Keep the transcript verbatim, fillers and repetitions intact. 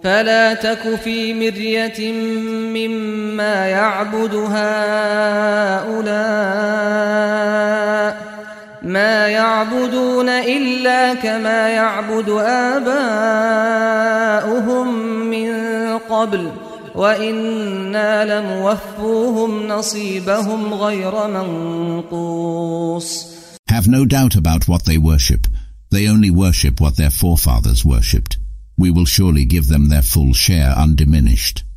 فلا تك في مرية مما يعبد هؤلاء ما يعبدون إلا كما يعبد آباؤهم من قبل وإنا لموفوهم نصيبهم غير منقوص. Have no doubt about what they worship. They only worship what their forefathers worshipped. We will surely give them their full share undiminished.